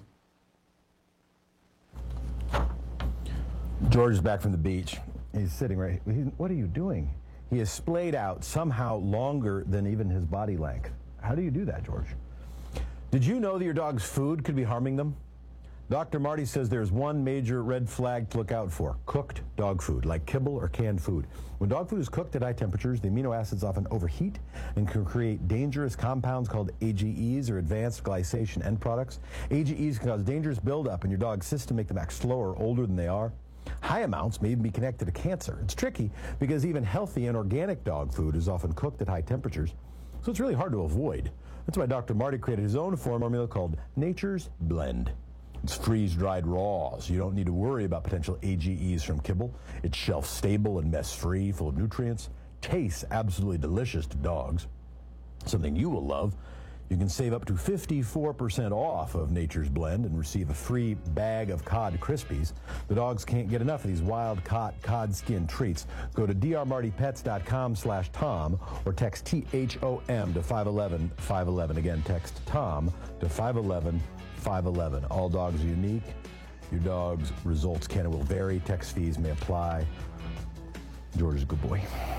George is back from the beach. He's sitting right. What are you doing? He is splayed out somehow longer than even his body length. How do you do that, George? Did you know that your dog's food could be harming them? Dr. Marty says there's one major red flag to look out for: cooked dog food, like kibble or canned food. When dog food is cooked at high temperatures, the amino acids often overheat and can create dangerous compounds called AGEs, or advanced glycation end products. AGEs can cause dangerous buildup in your dog's system, make them act slower or older than they are. High amounts may even be connected to cancer. It's tricky because even healthy and organic dog food is often cooked at high temperatures, so it's really hard to avoid. That's why Dr. Marty created his own formula called Nature's Blend. It's freeze-dried raw, so you don't need to worry about potential AGEs from kibble. It's shelf-stable and mess-free, full of nutrients. Tastes absolutely delicious to dogs. Something you will love. You can save up to 54% off of Nature's Blend and receive a free bag of cod Krispies. The dogs can't get enough of these wild-caught cod skin treats. Go to drmartypets.com/Tom or text THOM to 511-511. Again, text Tom to 511-511. All dogs are unique. Your dog's results can and will vary. Text fees may apply. George is a good boy.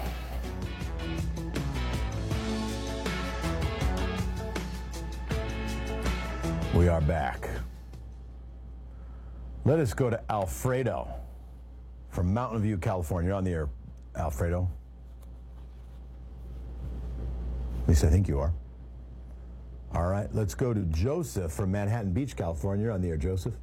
We are back. Let us go to Alfredo from Mountain View, California. You're on the air, Alfredo. At least I think you are. All right, let's go to Joseph from Manhattan Beach, California. You're on the air, Joseph.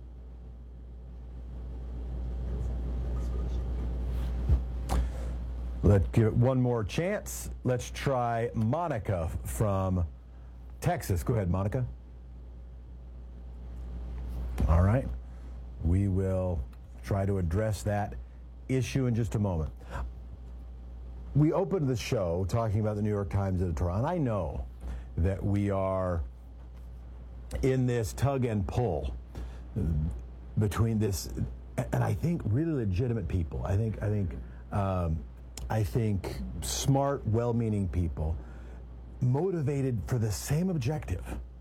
Let's give it one more chance. Let's try Monica from Texas. Go ahead, Monica. All right. We will try to address that issue in just a moment. We opened the show talking about the New York Times editorial, and I know that we are in this tug and pull between this, and I think really legitimate people. I think smart, well-meaning people motivated for the same objective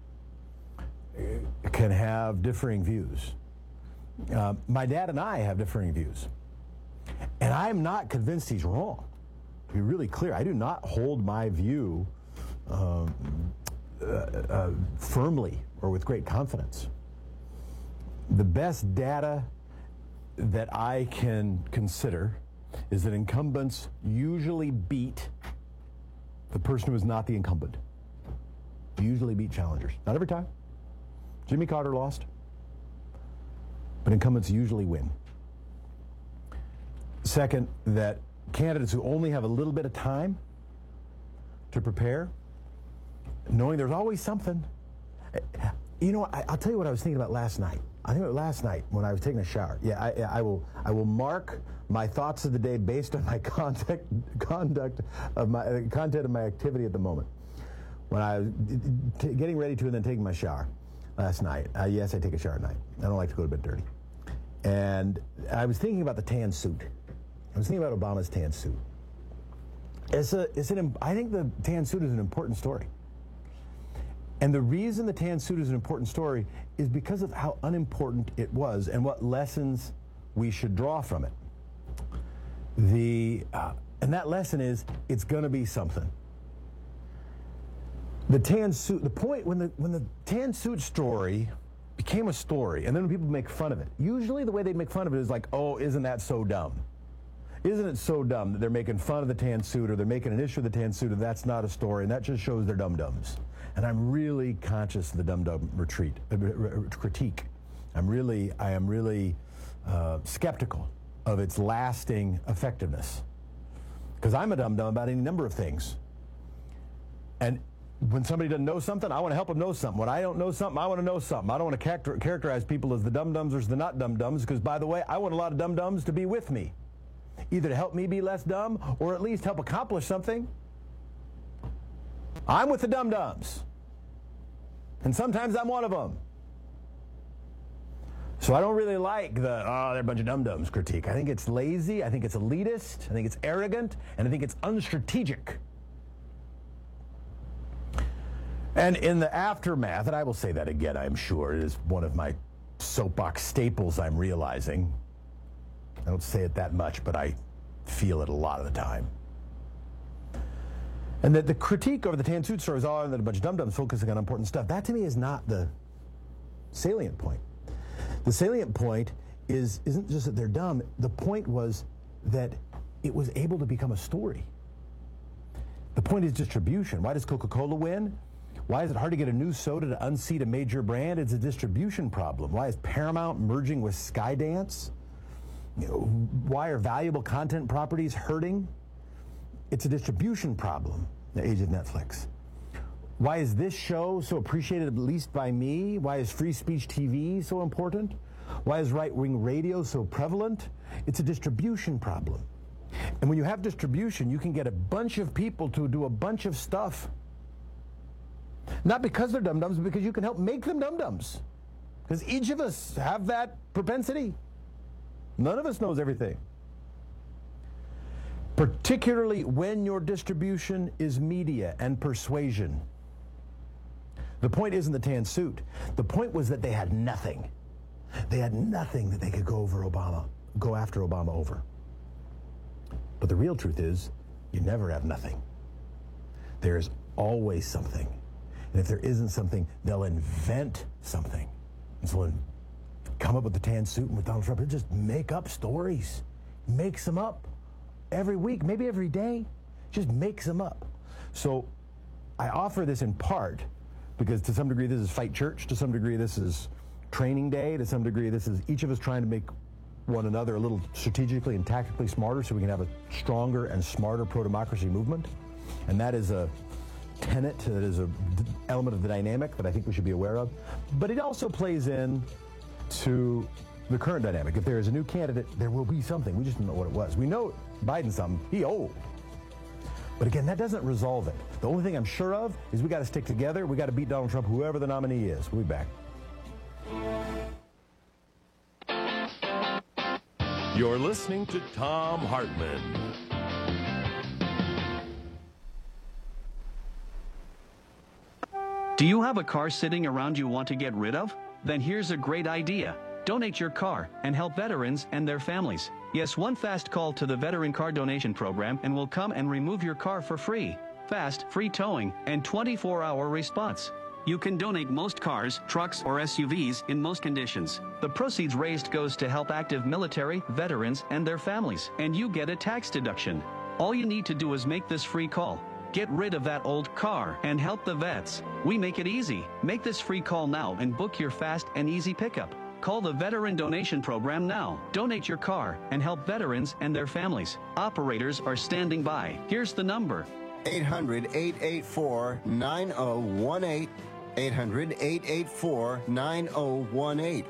can have differing views. My dad and I have differing views. And I'm not convinced he's wrong. To be really clear, I do not hold my view firmly or with great confidence. The best data that I can consider is that incumbents usually beat the person who is not the incumbent. Usually beat challengers. Not every time. Jimmy Carter lost, but incumbents usually win. Second, that candidates who only have a little bit of time to prepare, knowing there's always something. You know, I'll tell you what I was thinking about last night. I think about last night when I was taking a shower. Yeah, I will mark my thoughts of the day based on my content of my activity at the moment. When I was getting ready to and then taking my shower last night. Yes, I take a shower at night. I don't like to go to bed dirty. And I was thinking about the tan suit. I was thinking about Obama's tan suit. I think the tan suit is an important story. And the reason the tan suit is an important story is because of how unimportant it was and what lessons we should draw from it. And that lesson is, it's going to be something. The tan suit, the point when the tan suit story became a story, and then when people make fun of it, usually the way they make fun of it is like, oh, isn't that so dumb? Isn't it so dumb that they're making fun of the tan suit, or they're making an issue of the tan suit, and that's not a story, and that just shows they're dum-dums. And I'm really conscious of the dum-dum critique. I am really skeptical of its lasting effectiveness. Because I'm a dum-dum about any number of things. And when somebody doesn't know something, I want to help them know something. When I don't know something, I want to know something. I don't want to characterize people as the dum-dums or as the not dum-dums, because, by the way, I want a lot of dum-dums to be with me, either to help me be less dumb or at least help accomplish something. I'm with the dum-dums, and sometimes I'm one of them. So I don't really like they're a bunch of dum-dums critique. I think it's lazy, I think it's elitist, I think it's arrogant, and I think it's unstrategic. And in the aftermath, and I will say that again, I'm sure, it is one of my soapbox staples I'm realizing. I don't say it that much, but I feel it a lot of the time. And that the critique over the tan suit story is all that a bunch of dum-dums focusing on important stuff. That to me is not the salient point. The salient point isn't just that they're dumb. The point was that it was able to become a story. The point is distribution. Why does Coca-Cola win? Why is it hard to get a new soda to unseat a major brand? It's a distribution problem. Why is Paramount merging with Skydance? Why are valuable content properties hurting? It's a distribution problem, the age of Netflix. Why is this show so appreciated, at least by me? Why is free speech TV so important? Why is right-wing radio so prevalent? It's a distribution problem. And when you have distribution, you can get a bunch of people to do a bunch of stuff. Not because they're dum-dums, but because you can help make them dum-dums. Because each of us have that propensity. None of us knows everything. Particularly when your distribution is media and persuasion. The point isn't the tan suit. The point was that they had nothing. They had nothing that they could go after Obama over. But the real truth is, you never have nothing. There's always something. And if there isn't something, they'll invent something. And so they'll come up with the tan suit and with Donald Trump, they'll just make up stories. Makes them up every week, maybe every day. Just makes them up. So I offer this in part because to some degree this is Fight Church, to some degree this is training day, to some degree this is each of us trying to make one another a little strategically and tactically smarter so we can have a stronger and smarter pro-democracy movement. And that is a tenet, that is an element of the dynamic that I think we should be aware of. But it also plays in to the current dynamic. If there is a new candidate, there will be something. We just don't know what it was. We know Biden's something. He old. But again, that doesn't resolve it. The only thing I'm sure of is we got to stick together. We got to beat Donald Trump, whoever the nominee is. We'll be back. You're listening to Thom Hartmann. Do you have a car sitting around you want to get rid of? Then here's a great idea. Donate your car and help veterans and their families. Yes, one fast call to the Veteran Car Donation Program and we'll come and remove your car for free. Fast, free towing, and 24-hour response. You can donate most cars, trucks, or SUVs in most conditions. The proceeds raised goes to help active military, veterans, and their families, and you get a tax deduction. All you need to do is make this free call. Get rid of that old car and help the vets. We make it easy. Make this free call now and book your fast and easy pickup. Call the Veteran Donation Program now. Donate your car and help veterans and their families. Operators are standing by. Here's the number. 800-884-9018. 800-884-9018.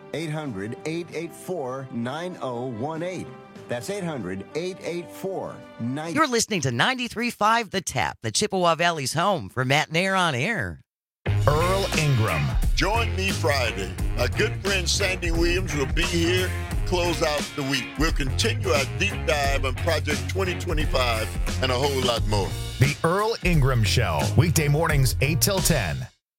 800-884-9018. That's 800-884-9018. You're listening to 93.5 The Tap, the Chippewa Valley's home for Matt Nair on Air. Earl Ingram. Join me Friday. My good friend Sandy Williams will be here to close out the week. We'll continue our deep dive on Project 2025 and a whole lot more. The Earl Ingram Show, weekday mornings 8 till 10.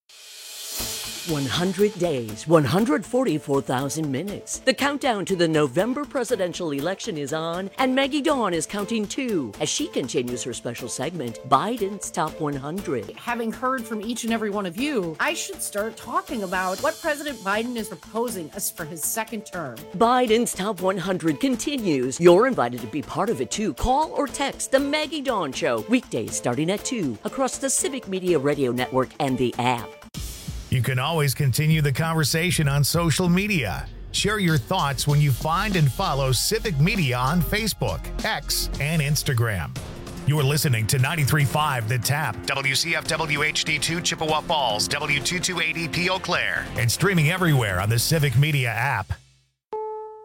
100 days, 144,000 minutes. The countdown to the November presidential election is on, and Maggie Dawn is counting too as she continues her special segment, Biden's Top 100. Having heard from each and every one of you, I should start talking about what President Biden is proposing as for his second term. Biden's Top 100 continues. You're invited to be part of it too. Call or text The Maggie Dawn Show, weekdays starting at 2 across the Civic Media Radio Network and the app. You can always continue the conversation on social media. Share your thoughts when you find and follow Civic Media on Facebook, X, and Instagram. You're listening to 93.5 The Tap, WCFW HD2 Chippewa Falls, W228EP Eau Claire, and streaming everywhere on the Civic Media app.